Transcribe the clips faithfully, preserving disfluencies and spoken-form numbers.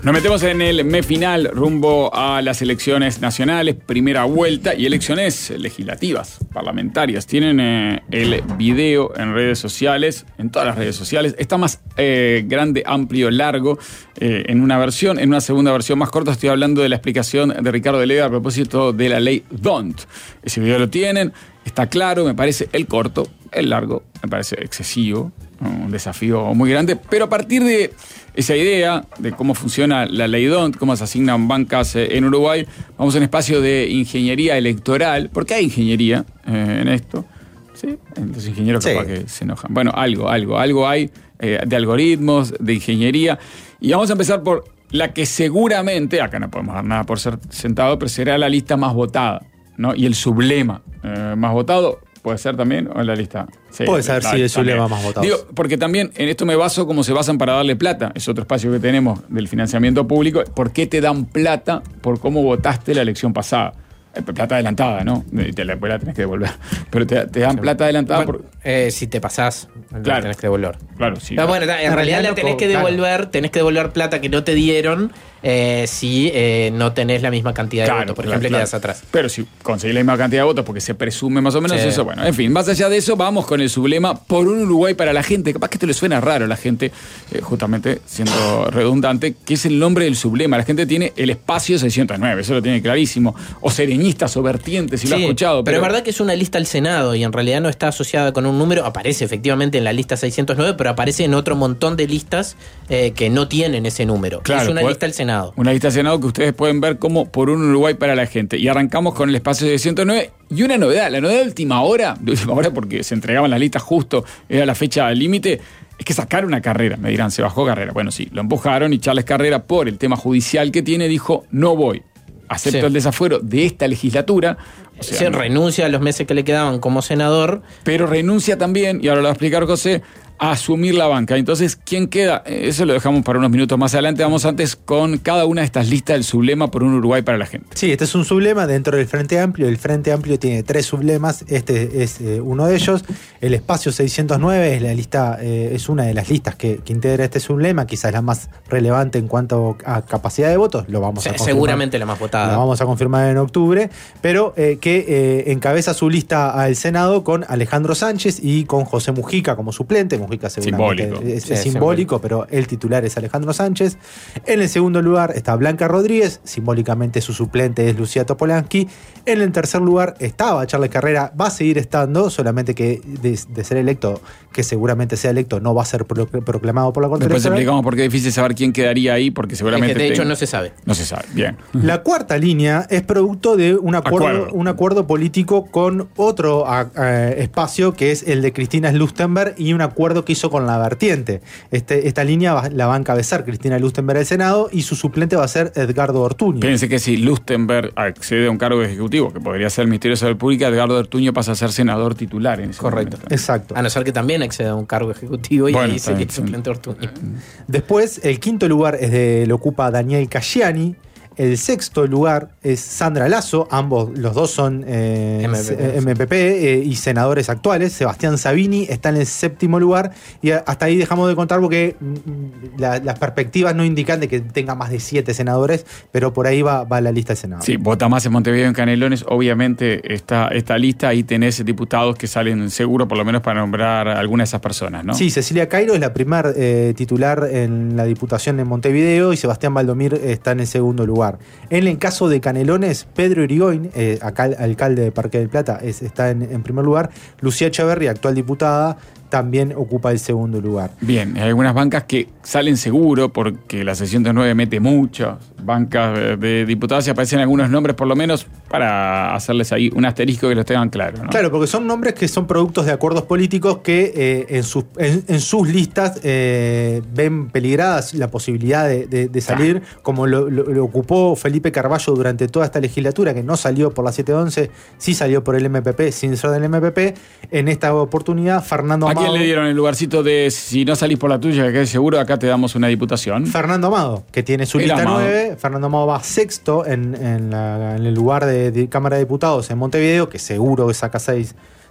Nos metemos en el mes final rumbo a las elecciones nacionales, primera vuelta y elecciones legislativas, parlamentarias. Tienen eh, el video en redes sociales, en todas las redes sociales. Está más eh, grande, amplio, largo eh, en una versión. En una segunda versión más corta estoy hablando de la explicación de Ricardo de Lega a propósito de la ley Don't. Ese video lo tienen, está claro, me parece el corto, el largo, me parece excesivo, un desafío muy grande, pero a partir de esa idea de cómo funciona la ley Don't, cómo se asignan bancas en Uruguay, vamos a un espacio de ingeniería electoral, porque hay ingeniería eh, en esto, ¿sí? Los ingenieros sí. capaz que se enojan. Bueno, algo, algo, algo hay eh, de algoritmos, de ingeniería, y vamos a empezar por la que seguramente, acá no podemos dar nada por ser sentado, pero será la lista más votada, ¿no? Y el sublema eh, más votado. ¿Puede ser también o en la lista? Sí, puede ser, la, sí, el sublema más votado. Digo, porque también en esto me baso como se basan para darle plata. Es otro espacio que tenemos del financiamiento público. ¿Por qué te dan plata por cómo votaste la elección pasada? Plata adelantada, ¿no? Y te la, la tenés que devolver. Pero te, te dan sí. plata adelantada. Bueno, por... eh, si te pasás, claro. la tenés que devolver. Claro, sí. Pero bueno, en, en realidad la tenés que devolver, claro. tenés que devolver plata que no te dieron eh, si eh, no tenés la misma cantidad de claro, votos. Por claro, ejemplo, claro. quedás atrás. Pero si conseguís la misma cantidad de votos, porque se presume más o menos sí. eso, bueno, en fin, más allá de eso, vamos con el sublema Por un Uruguay para la gente. Capaz que esto le suena raro a la gente, eh, justamente siendo redundante, que es el nombre del sublema. La gente tiene el espacio seiscientos nueve, eso lo tiene clarísimo. O sereñistas o vertientes, si sí, lo ha escuchado. Pero, pero es verdad que es una lista al Senado y en realidad no está asociada con un número. Aparece efectivamente en la lista seiscientos nueve, pero aparece en otro montón de listas eh, que no tienen ese número. Claro, es una pues, lista al Senado. Una lista al Senado que ustedes pueden ver como Por un Uruguay para la gente. Y arrancamos con el espacio seiscientos nueve. Y una novedad, la novedad de última hora, de última hora porque se entregaban las listas justo, era la fecha límite, es que sacaron una carrera. Me dirán, se bajó Carrera. Bueno, sí, lo empujaron y Charles Carrera, por el tema judicial que tiene, dijo, no voy. Acepto sí. el desafuero de esta legislatura. O sea, se no. renuncia a los meses que le quedaban como senador. Pero renuncia también, y ahora lo va a explicar José, a asumir la banca. Entonces, ¿quién queda? Eso lo dejamos para unos minutos más adelante. Vamos antes con cada una de estas listas del sublema Por un Uruguay para la gente. Sí, este es un sublema dentro del Frente Amplio. El Frente Amplio tiene tres sublemas. Este es eh, uno de ellos. El espacio seiscientos nueve es la lista, eh, es una de las listas que, que integra este sublema. Quizás la más relevante en cuanto a capacidad de votos. Lo vamos sí, a confirmar. Seguramente la más votada. Lo vamos a confirmar en octubre. Pero eh, que eh, encabeza su lista al Senado con Alejandro Sánchez y con José Mujica como suplente. Mujica simbólico. Es, sí, es simbólico, pero el titular es Alejandro Sánchez. En el segundo lugar está Blanca Rodríguez, simbólicamente su suplente es Lucía Topolansky. En el tercer lugar estaba Charles Carrera, va a seguir estando, solamente que de, de ser electo, que seguramente sea electo, no va a ser pro, proclamado por la Corte Después Electoral. explicamos por qué es difícil saber quién quedaría ahí, porque seguramente... Es que de hecho te... no se sabe. No se sabe, bien. La cuarta línea es producto de un acuerdo, acuerdo. un acuerdo político con otro a, a, espacio que es el de Cristina Lustenberg y un acuerdo que hizo con la vertiente. Este, esta línea va, la va a encabezar Cristina Lustenberg del Senado y su suplente va a ser Edgardo Ortuño. Fíjense que si Lustenberg accede a un cargo ejecutivo, que podría ser el Ministerio de Salud Pública, Edgardo Ortuño pasa a ser senador titular en ese Correcto. momento. Exacto. A no ser que también acceda a un cargo ejecutivo y bueno, dice que es suplente Ortuño. Después, el quinto lugar es de, lo ocupa Daniel Casciani. El sexto lugar es Sandra Lasso, ambos, los dos son eh, M P P, M P P eh, y senadores actuales. Sebastián Sabini está en el séptimo lugar y hasta ahí dejamos de contar porque la, las perspectivas no indican de que tenga más de siete senadores, pero por ahí va, va la lista del Senado. Sí, vota más en Montevideo, en Canelones, obviamente está esta lista, ahí tenés diputados que salen seguro por lo menos para nombrar a alguna de esas personas, ¿no? Sí, Cecilia Cairo es la primer eh, titular en la diputación de Montevideo y Sebastián Valdomir está en el segundo lugar. En el caso de Canelones, Pedro Irigoyen, eh, acá, alcalde de Parque del Plata, es, está en, en primer lugar. Lucía Echeverri, actual diputada, también ocupa el segundo lugar. Bien, hay algunas bancas que salen seguro porque la seiscientos nueve mete muchas bancas de diputados y aparecen algunos nombres por lo menos para hacerles ahí un asterisco que los tengan claro, ¿no? Claro, porque son nombres que son productos de acuerdos políticos que eh, en, sus, en, en sus listas eh, ven peligradas la posibilidad de, de, de salir, claro. como lo, lo, lo ocupó Felipe Carballo durante toda esta legislatura, que no salió por la setecientos once, sí salió por el M P P, sin ser del M P P. En esta oportunidad, Fernando Amado... ¿A quién le dieron el lugarcito de si no salís por la tuya, que seguro acá te damos una diputación? Fernando Amado, que tiene su el lista Amado. nueve. Fernando Amado va sexto en, en, la, en el lugar de, de Cámara de Diputados en Montevideo, que seguro que saca seis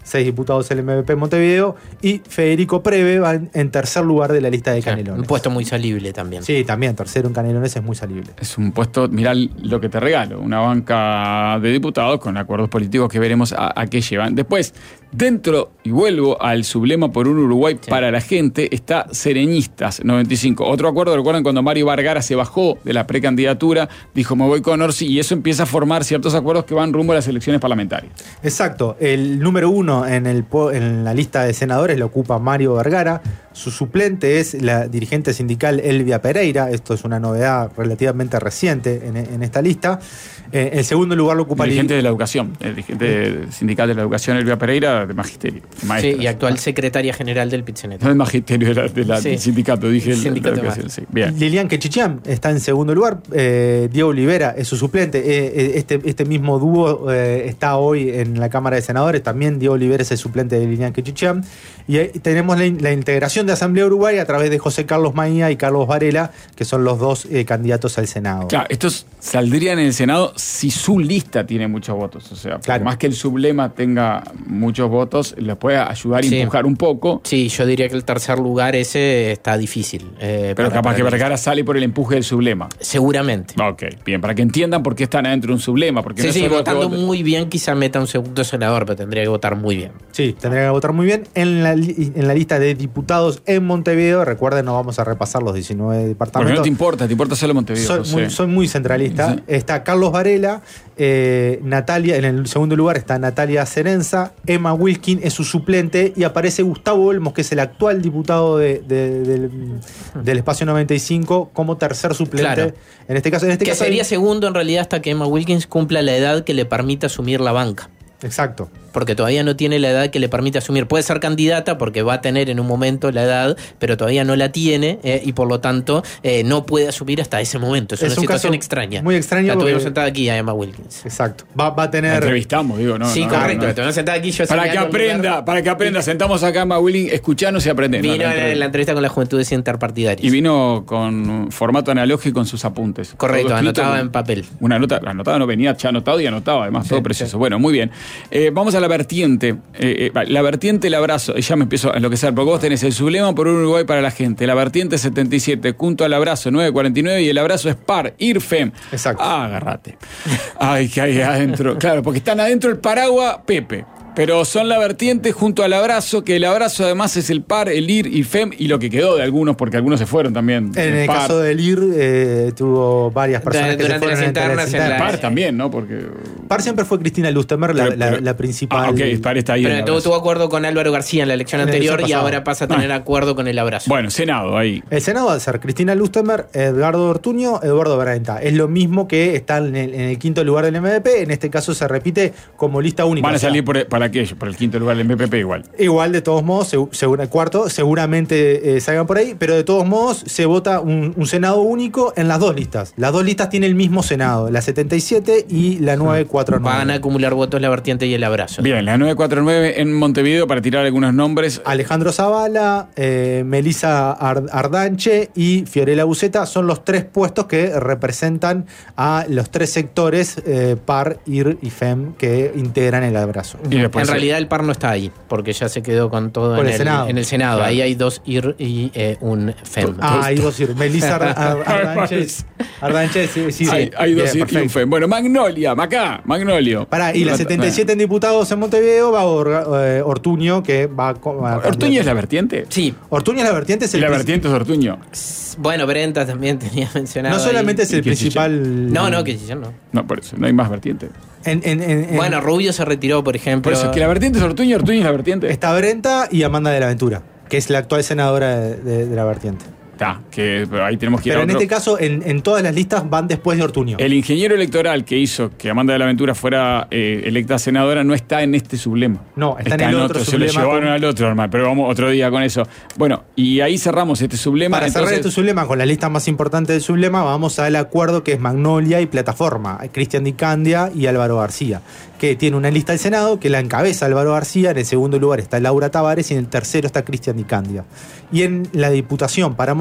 seis diputados el M V P Montevideo, y Federico Preve va en, en tercer lugar de la lista de Canelones. Un puesto muy salible también. Sí, también, tercero en Canelones es muy salible. Es un puesto, mirá lo que te regalo, una banca de diputados con acuerdos políticos que veremos a, a qué llevan. Después, dentro, y vuelvo al sublema por un Uruguay sí. para la gente, está Sereñistas noventa y cinco. Otro acuerdo, recuerdan cuando Mario Vergara se bajó de la precandidatura, dijo me voy con Orsi, y eso empieza a formar ciertos acuerdos que van rumbo a las elecciones parlamentarias. Exacto, el número uno en, el, en la lista de senadores lo ocupa Mario Vergara. Su suplente es la dirigente sindical Elvia Pereira. Esto es una novedad relativamente reciente en, en esta lista. Eh, el segundo lugar lo ocupa... Dirigente de la educación, el dirigente sindical de la educación Elvia Pereira, de magisterio. Maestra, sí, y actual secretaria general del Pit-Cenet. No el magisterio de la, de la, sí. del sindicato, dije el, sindicato la educación. Sí. Bien. Lilian Quechichian está en segundo lugar. Eh, Diego Olivera es su suplente. Eh, este, este mismo dúo eh, está hoy en la Cámara de Senadores. También Diego Olivera es el suplente de Lilian Quechichian. Y ahí tenemos la, la integración de Asamblea Uruguaya a través de José Carlos Maía y Carlos Varela, que son los dos eh, candidatos al Senado. Claro, estos saldrían en el Senado si su lista tiene muchos votos. O sea, claro. más que el sublema tenga muchos votos, les puede ayudar a sí. empujar un poco. Sí, yo diría que el tercer lugar ese está difícil. Eh, Pero para, capaz para que Vergara sale por el empuje del sublema. Seguramente. Ok, bien, para que entiendan por qué están adentro de un sublema. Porque sí, no sí, votando vote... muy bien quizá meta un segundo senador, pero tendría que votar muy bien. Sí, tendría que votar muy bien. En la, en la lista de diputados en Montevideo, recuerden, no vamos a repasar los diecinueve departamentos. Porque no te importa, te importa solo Montevideo. Soy, no muy, soy muy centralista. Sí. Está Carlos Varela, eh, Natalia, en el segundo lugar está Natalia Cerenza, Emma Wilkin es su suplente y aparece Gustavo Olmos, que es el actual diputado de, de, de, del, del Espacio noventa y cinco, como tercer suplente. Claro. En este caso, en este que caso sería hay... segundo en realidad hasta que Emma Wilkins cumpla la edad que le permita asumir la banca. Exacto. Porque todavía no tiene la edad que le permite asumir. Puede ser candidata porque va a tener en un momento la edad, pero todavía no la tiene eh, y por lo tanto eh, no puede asumir hasta ese momento. Es, es una un situación extraña. Muy extraña. La porque... tuvimos sentada aquí a Emma Wilkins. Exacto. Va, va a tener... La entrevistamos, digo, ¿no? Sí, no, correcto. No, no. La tuvimos sentada aquí. Yo para que aprenda, lugar. para que aprenda. Sentamos acá a Emma Wilkins, escuchanos y aprendemos. Vino en la, la entrevista con las juventudes interpartidarias. Y vino con formato analógico con sus apuntes. Correcto, anotaba en papel. Una nota, anotaba no venía ya anotado y anotaba, además, sí, todo precioso. Sí. Bueno, muy bien. Eh, vamos a la vertiente. Eh, eh, la vertiente El Abrazo, ya me empiezo a enloquecer, porque vos tenés el sublema por un Uruguay para la gente, la vertiente setenta y siete, junto al Abrazo nueve cuarenta y nueve y el Abrazo es par, I R F E M. Exacto. Ah, agárrate. Ay, que hay adentro. Claro, porque están adentro el paraguas Pepe. Pero son la vertiente junto al Abrazo, que el Abrazo además es el par, el I R, I F E M y lo que quedó de algunos, porque algunos se fueron también. En el, el caso del I R, eh, tuvo varias personas de, que se fueron las internas. En el par también, ¿no? Porque... Par siempre fue Cristina Lustemer, la, pero, la, la principal. Ah, ok, par está ahí. Pero tuvo, tuvo acuerdo con Álvaro García en la elección en anterior y ahora pasa a tener ah. acuerdo con el Abrazo. Bueno, Senado ahí. El Senado va a ser Cristina Lustemer, Edgardo Ortuño, Eduardo Brenta. Es lo mismo que está en el, en el quinto lugar del M V P. En este caso se repite como lista única. Van a salir por, para aquello, por el quinto lugar. El M P P igual. Igual, de todos modos, según el cuarto, seguramente eh, salgan por ahí, pero de todos modos se vota un, un Senado único en las dos listas. Las dos listas tienen el mismo Senado, la setenta y siete y la nueve cuarenta y nueve. Van a acumular votos la vertiente y el Abrazo. Bien, la nueve cuarenta y nueve en Montevideo, para tirar algunos nombres. Alejandro Zavala, eh, Melisa Ard- Ardanche y Fiorella Buceta son los tres puestos que representan a los tres sectores eh, par, I R y F E M que integran el Abrazo. Y en realidad el par no está ahí, porque ya se quedó con todo con en, el el, Senado. en el Senado. Claro. Ahí hay dos I R y eh, un F E M. Ah, hay dos I R. Melisa Ardanche. Ardanche, sí, sí. Hay, hay dos I R y un F E M. Bueno, Magnolia, acá, Magnolio. Pará, y la setenta y siete en diputados en Montevideo va Or, eh, Ortuño, que va a... ¿Ortuño es la vertiente? Sí. Ortuño es la vertiente. Es y el la vertiente es Ortuño. Bueno, Brenta también tenía mencionado. No solamente ahí. es el principal... No, no, que no. No, por eso, no hay más vertiente. En, en, en, en... Bueno, Rubio se retiró, por ejemplo. Por eso, que la vertiente es Ortuño, Ortuño es la vertiente. Está Brenta y Amanda de la Ventura, que es la actual senadora de, de, de la vertiente. Está, que pero ahí tenemos que ir Pero a en otro. este caso, en, en todas las listas van después de Ortuño. El ingeniero electoral que hizo que Amanda de la Ventura fuera eh, electa senadora no está en este sublema. No, está, está en el otro, otro sublema. Se lo llevaron con... al otro, hermano, pero vamos otro día con eso. Bueno, y ahí cerramos este sublema. Para entonces... cerrar este sublema, con la lista más importante del sublema, vamos al acuerdo que es Magnolia y Plataforma, Cristian Di Candia y Álvaro García, que tiene una lista del Senado que la encabeza Álvaro García, en el segundo lugar está Laura Tavares y en el tercero está Cristian Di Candia. Y en la Diputación para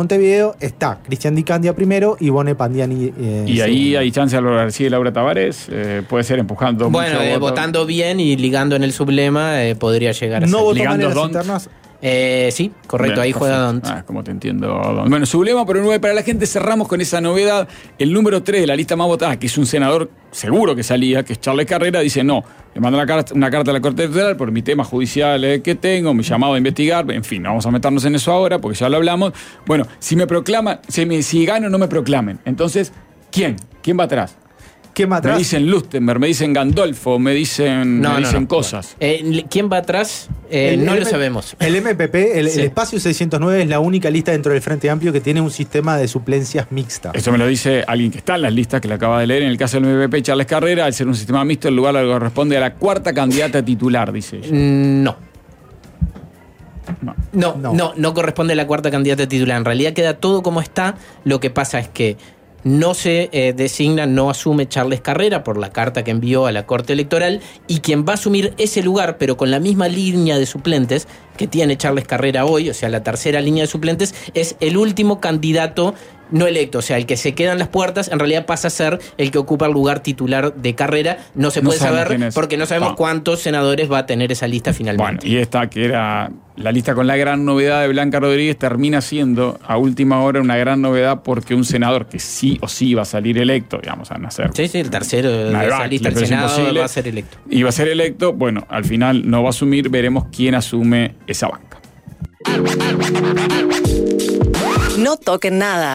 Montevideo está Cristian Di Candia primero y Bone Pandiani. Eh, y ahí segundo. Hay chance de Álvaro García y Laura Tavares. Eh, puede ser empujando. Bueno, mucho eh, votando bien y ligando en el sublema, eh, podría llegar a no ser. votó maneras internas. Eh, sí, correcto, bien, ahí juega Dont. Ah, como te entiendo, Dont. Bueno, sublema, pero nueve para la gente. Cerramos con esa novedad. El número tres de la lista más votada, que es un senador seguro que salía, que es Charles Carrera, dice no. Le mandó una carta, una carta a la Corte Electoral por mi tema judicial eh, que tengo, mi llamado a investigar. En fin, no vamos a meternos en eso ahora porque ya lo hablamos. Bueno, si me proclaman, si, me, si gano, no me proclamen. Entonces, ¿quién? ¿Quién va atrás? ¿Quién va atrás? Me dicen Lustenberg, me dicen Gandolfo, me dicen, no, me no, dicen no. cosas. Eh, ¿Quién va atrás? Eh, el, no el, lo sabemos. El M P P, el, sí. el espacio seiscientos nueve es la única lista dentro del Frente Amplio que tiene un sistema de suplencias mixta. Esto me lo dice alguien que está en las listas, que le acaba de leer. En el caso del M P P, Charles Carrera, al ser un sistema mixto, el lugar le corresponde a la cuarta candidata titular, dice ella. No. No. No, no, no, no corresponde a la cuarta candidata titular. En realidad queda todo como está. Lo que pasa es que no se eh, designa, no asume Charles Carrera por la carta que envió a la Corte Electoral, y quien va a asumir ese lugar, pero con la misma línea de suplentes que tiene Charles Carrera hoy, o sea, la tercera línea de suplentes, es el último candidato no electo, o sea, el que se queda en las puertas, en realidad pasa a ser el que ocupa el lugar titular de Carrera. No se puede no saber porque no sabemos no. cuántos senadores va a tener esa lista finalmente. Bueno, y esta que era la lista con la gran novedad de Blanca Rodríguez termina siendo a última hora una gran novedad porque un senador que sí o sí va a salir electo, digamos, a nacer. Sí, sí, el tercero de esa lista del Senado va a ser electo. Y va a ser electo, bueno, al final no va a asumir, veremos quién asume esa banca. No toquen nada.